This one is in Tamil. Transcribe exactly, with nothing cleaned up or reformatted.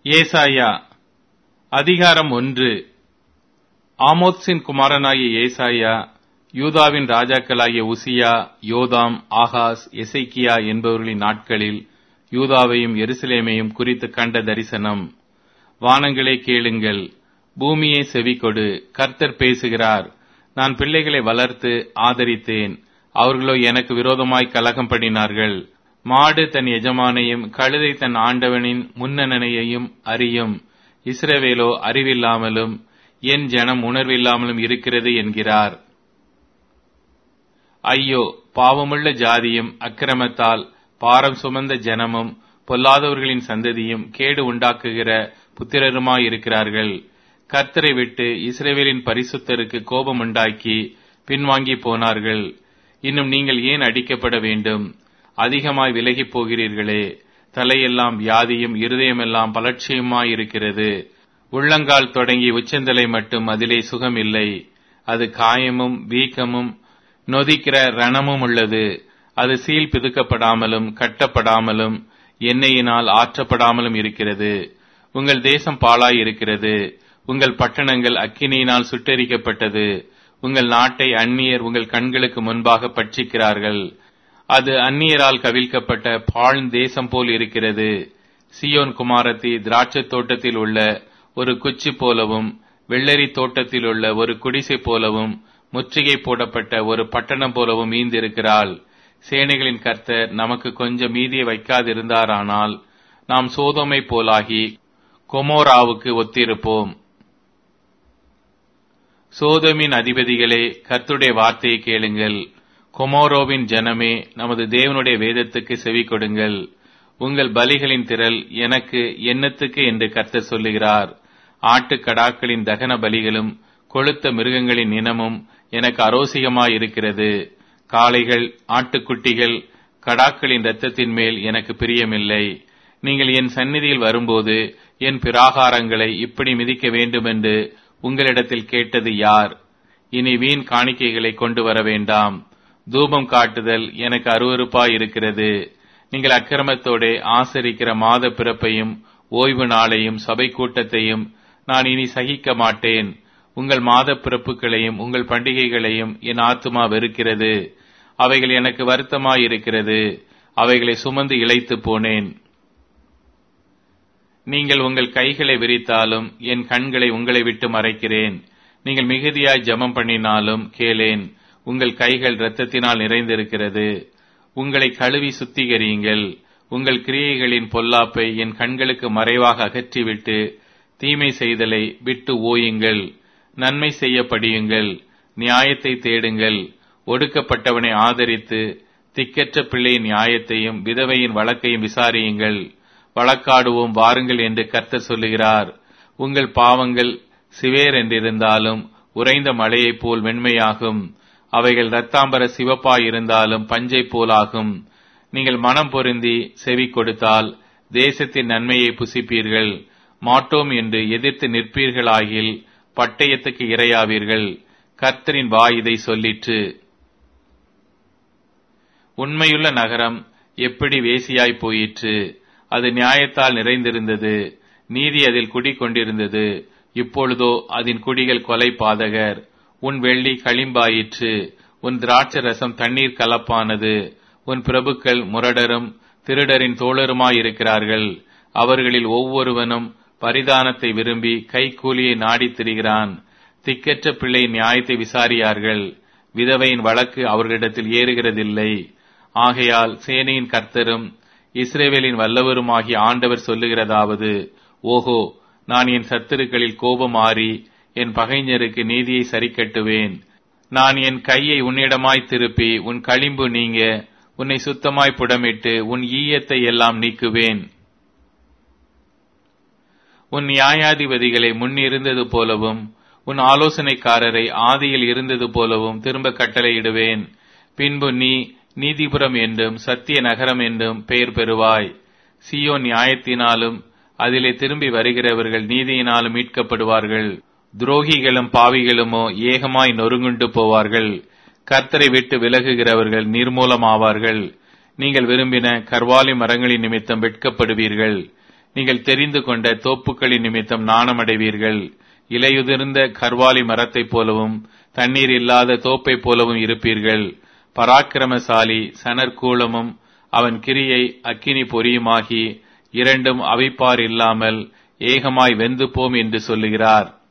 ஏசாயா அதிகாரம் ஒன்று. ஆமோத்சின் குமாரனாகிய ஏசாயா யூதாவின் ராஜாக்களாகிய உசியா, யோதாம், ஆகாஸ், எசேக்கியா என்பவர்களின் நாட்களில் யூதாவையும் எருசலேமையும் குறித்து கண்ட தரிசனம். வானங்களே கேளுங்கள், பூமியே செவிகொடு, கர்த்தர் பேசுகிறார். நான் பிள்ளைகளை வளர்த்து ஆதரித்தேன், அவர்களோ எனக்கு விரோதமாய் கலகம் பண்ணினார்கள். மாடு தன் எஜமானையும் கழுதை தன் ஆண்டவனின் முன்னணையையும் அறியும். இஸ்ரவேலோ அறிவில்லாமலும் என் ஜனம் உணர்வில்லாமலும் இருக்கிறது என்கிறார். ஐயோ, பாவமுள்ள ஜாதியும் அக்கிரமத்தால் பாரம் சுமந்த ஜனமும் பொல்லாதவர்களின் சந்ததியும் கேடு உண்டாக்குகிற புத்திரருமாயிருக்கிறார்கள். கர்த்தரை விட்டு இஸ்ரவேலின் பரிசுத்தருக்கு கோபம் உண்டாக்கி பின்வாங்கி போனார்கள். இன்னும் நீங்கள் ஏன் அடிக்கப்பட வேண்டும்? அதிகமாய் விலகி போகிறீர்களே. தலையெல்லாம் வியாதியும் இருதயமெல்லாம் பலட்சியமாயிருக்கிறது. உள்ளங்கால் தொடங்கி உச்சந்தலை மட்டும் அதிலே சுகம் இல்லை. அது காயமும் வீக்கமும் நொதிக்கிற ரணமும் உள்ளது. அது சீல் பிதுக்கப்படாமலும் கட்டப்படாமலும் எண்ணெயினால் ஆற்றப்படாமலும் இருக்கிறது. உங்கள் தேசம் பாழாய் இருக்கிறது. உங்கள் பட்டணங்கள் அக்கினியினால் சுட்டெரிக்கப்பட்டது. உங்கள் நாட்டை அந்நியர் உங்கள் கண்களுக்கு முன்பாக பட்சிக்கிறார்கள். அது அந்நியரால் கவிழ்க்கப்பட்ட பாழ்ந்த தேசம் போல் இருக்கிறது. சியோன் குமாரத்தி திராட்சை தோட்டத்தில் உள்ள ஒரு குச்சி போலவும் வெள்ளரி தோட்டத்தில் உள்ள ஒரு குடிசை போலவும் முற்றுகை போடப்பட்ட ஒரு பட்டணம் போலவும் ஈந்திருக்கிறாள். சேனைகளின் கர்த்தர் நமக்கு கொஞ்சம் மீதியை வைக்காதிருந்தாரானால் நாம் சோதோமை போலாகி கொமோராவுக்கு ஒத்திருப்போம். சோதோமின் அதிபதிகளே, கர்த்தருடைய வார்த்தையை கேளுங்கள். கொமோரோவின் ஜனமே, நமது தேவனுடைய வேதத்துக்கு செவி கொடுங்கள். உங்கள் பலிகளின் திரள் எனக்கு எண்ணத்துக்கு என்று கர்த்தர் சொல்லுகிறார். ஆட்டுக்கடாக்களின் தகன பலிகளும் கொழுத்த மிருகங்களின் இனமும் எனக்கு அரோசிகமாயிருக்கிறது. காளைகள், ஆட்டுக்குட்டிகள், கடாக்களின் இரத்தத்தின் மேல் எனக்கு பிரியமில்லை. நீங்கள் என் சந்நிதியில் வரும்போது என் பிராகாரங்களை இப்படி மிதிக்க வேண்டுமென்று உங்களிடத்தில் கேட்டது யார்? இனி வீண் காணிக்கைகளை கொண்டு வர வேண்டாம். தூபம் காட்டுதல் எனக்கு அருவருப்பாயிருக்கிறது. நீங்கள் அக்கிரமத்தோட ஆசரிக்கிற மாத பிறப்பையும் ஓய்வு நாளையும் சபை கூட்டத்தையும் நான் இனி சகிக்க மாட்டேன். உங்கள் மாத பிறப்புகளையும் உங்கள் பண்டிகைகளையும் என் ஆத்துமா வெறுக்கிறது. அவைகள் எனக்கு வருத்தமாயிருக்கிறது. அவைகளை சுமந்து இளைத்து போனேன். நீங்கள் உங்கள் கைகளை விரித்தாலும் என் கண்களை உங்களை விட்டு மறைக்கிறேன். நீங்கள் மிகுதியாய் ஜெபம் பண்ணினாலும் கேளேன். உங்கள் கைகள் இரத்தத்தினால் நிறைந்திருக்கிறது. உங்களை கழுவி சுத்திகரியுங்கள். உங்கள் கிரியைகளின் பொல்லாப்பை என் கண்களுக்கு மறைவாக அகற்றிவிட்டு தீமை செய்தலை விட்டு ஓயுங்கள். நன்மை செய்ய படியுங்கள். நியாயத்தை தேடுங்கள். ஒடுக்கப்பட்டவனை ஆதரித்து திக்கற்ற பிள்ளையின் நியாயத்தையும் விதவையின் வழக்கையும் விசாரியுங்கள். வழக்காடுவோம் வாருங்கள் என்று கர்த்தர் சொல்லுகிறார். உங்கள் பாவங்கள் சிவேர் என்றிருந்தாலும் உறைந்த மழையைப் போல் வெண்மையாகும். அவைகள் இரத்தாம்பர சிவப்பாயிருந்தாலும் பஞ்சை போலாகும். நீங்கள் மனம் பொருந்தி செவி கொடுத்தால் தேசத்தின் நன்மையை புசிப்பீர்கள். மாட்டோம் என்று எதிர்த்து நிற்பீர்களாகில் பட்டயத்துக்கு இரையாவீர்கள். கர்த்தரின் வாய் இதை சொல்லிற்று. உண்மையுள்ள நகரம் எப்படி வேசியாய் போயிற்று! அது நியாயத்தால் நிறைந்திருந்தது. நீதி அதில் குடிக்கொண்டிருந்தது. இப்பொழுதோ அதன் குடிகள் கொலை பாதகர். உன் வெள்ளி களிம்பாயிற்று. உன் திராட்சை ரசம் தண்ணீர் கலப்பானது. உன் பிரபுக்கள் முரடரும் திருடரின் தோழருமாயிருக்கிறார்கள். அவர்களில் ஒவ்வொருவனும் பரிதானத்தை விரும்பி கைக்கூலியை நாடித் திரிகிறான். திக்கற்ற பிள்ளை நியாயத்தை விசாரியார்கள். விதவையின் வழக்கு அவர்களிடத்தில் ஏறுகிறதில்லை. ஆகையால் சேனையின் கர்த்தரும் இஸ்ரவேலின் வல்லவருமாகிய ஆண்டவர் சொல்லுகிறதாவது: ஓஹோ, நான் என் சத்துருக்களில் கோபம் ஆறி என் பகைஞருக்கு நீதியை சரிக்கட்டுவேன். நான் என் கையை உன்னிடமாய் திருப்பி உன் களிம்பு நீங்க உன்னை சுத்தமாய் புடமிட்டு உன் ஈயத்தை எல்லாம் நீக்குவேன். உன் நியாயாதிபதிகளை முன்னிருந்தது போலவும் உன் ஆலோசனைக்காரரை ஆதியில் இருந்தது போலவும் திரும்ப கட்டளையிடுவேன். பின்பு நீ நீதிபுரம் என்றும் சத்திய நகரம் என்றும் பெயர் பெறுவாய். சீயோன் நியாயத்தினாலும் அதிலே திரும்பி வருகிறவர்கள் நீதியினாலும் மீட்கப்படுவார்கள். துரோகிகளும் பாவிகளுமோ ஏகமாய் நொறுங்குண்டு போவார்கள். கர்த்தரை விட்டு விலகுகிறவர்கள் நிர்மூலமாவார்கள். நீங்கள் விரும்பின கர்வாலி மரங்களின் நிமித்தம் வெட்கப்படுவீர்கள். நீங்கள் தெரிந்து கொண்ட தோப்புக்களின் நிமித்தம் நாணமடைவீர்கள். இலையுதிர்ந்த கர்வாலி மரத்தைப் போலவும் தண்ணீர் இல்லாத தோப்பை போலவும் இருப்பீர்கள். பராக்கிரமசாலி சணற்கூலமும் அவன் கிரியை அக்கினி பொரியுமாகி இரண்டும் அவிப்பார் இல்லாமல் ஏகமாய் வெந்து போம் என்று சொல்லுகிறார்.